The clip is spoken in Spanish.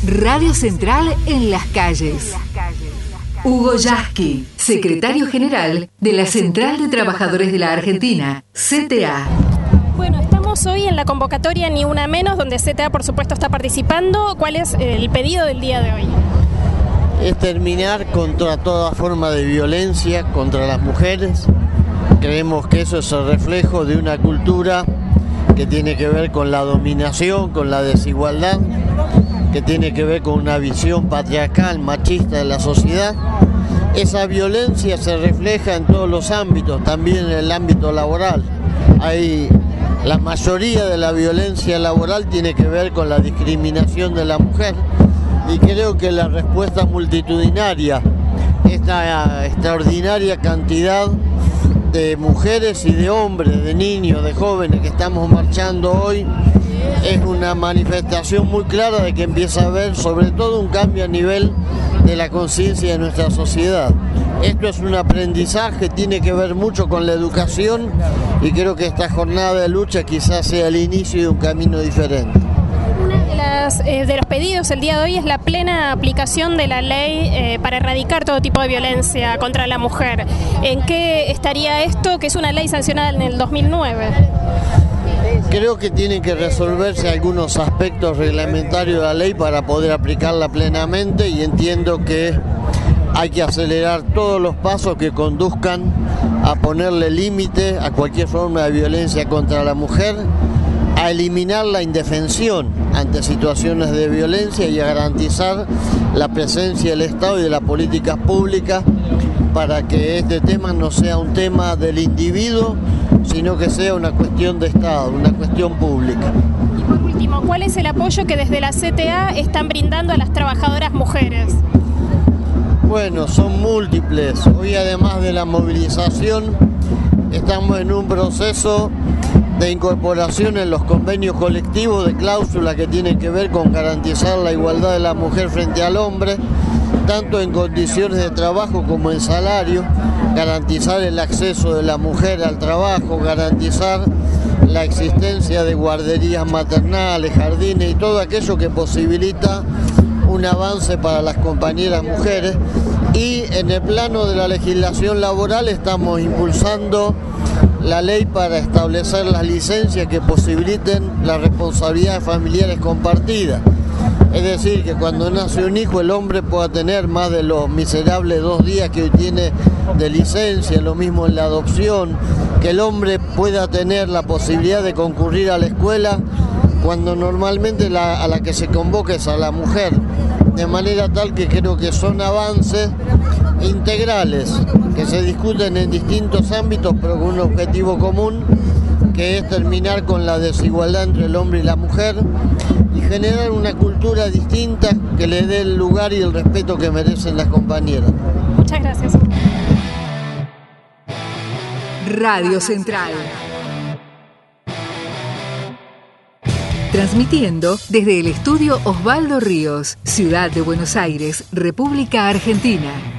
Radio Central en las calles. Hugo Yasky, secretario general de la Central de Trabajadores de la Argentina, CTA. Bueno, estamos hoy en la convocatoria Ni Una Menos, donde CTA por supuesto está participando. ¿Cuál es el pedido del día de hoy? Es terminar contra toda forma de violencia contra las mujeres. Creemos que eso es el reflejo de una cultura que tiene que ver con la dominación, con la desigualdad, que tiene que ver con una visión patriarcal, machista de la sociedad. Esa violencia se refleja en todos los ámbitos, también en el ámbito laboral. La mayoría de la violencia laboral tiene que ver con la discriminación de la mujer, y creo que la respuesta multitudinaria, esta extraordinaria cantidad de mujeres y de hombres, de niños, de jóvenes que estamos marchando hoy, es una manifestación muy clara de que empieza a haber sobre todo un cambio a nivel de la conciencia de nuestra sociedad. Esto es un aprendizaje, tiene que ver mucho con la educación, y creo que esta jornada de lucha quizás sea el inicio de un camino diferente. De los pedidos el día de hoy es la plena aplicación de la ley para erradicar todo tipo de violencia contra la mujer. ¿En qué estaría esto, que es una ley sancionada en el 2009? Creo que tienen que resolverse algunos aspectos reglamentarios de la ley para poder aplicarla plenamente, y entiendo que hay que acelerar todos los pasos que conduzcan a ponerle límite a cualquier forma de violencia contra la mujer, a eliminar la indefensión ante situaciones de violencia y a garantizar la presencia del Estado y de las políticas públicas para que este tema no sea un tema del individuo, sino que sea una cuestión de Estado, una cuestión pública. Y por último, ¿cuál es el apoyo que desde la CTA están brindando a las trabajadoras mujeres? Bueno, son múltiples. Hoy, además de la movilización, estamos en un proceso de incorporación en los convenios colectivos de cláusulas que tienen que ver con garantizar la igualdad de la mujer frente al hombre, tanto en condiciones de trabajo como en salario, garantizar el acceso de la mujer al trabajo, garantizar la existencia de guarderías maternales, jardines y todo aquello que posibilita un avance para las compañeras mujeres. Y en el plano de la legislación laboral estamos impulsando la ley para establecer las licencias que posibiliten las responsabilidades familiares compartidas. Es decir, que cuando nace un hijo el hombre pueda tener más de los miserables 2 días que hoy tiene de licencia, lo mismo en la adopción, que el hombre pueda tener la posibilidad de concurrir a la escuela cuando normalmente a la que se convoca es a la mujer, de manera tal que creo que son avances integrales que se discuten en distintos ámbitos, pero con un objetivo común, que es terminar con la desigualdad entre el hombre y la mujer y generar una cultura distinta que le dé el lugar y el respeto que merecen las compañeras. Muchas gracias. Radio Central. Transmitiendo desde el estudio Osvaldo Ríos, Ciudad de Buenos Aires, República Argentina.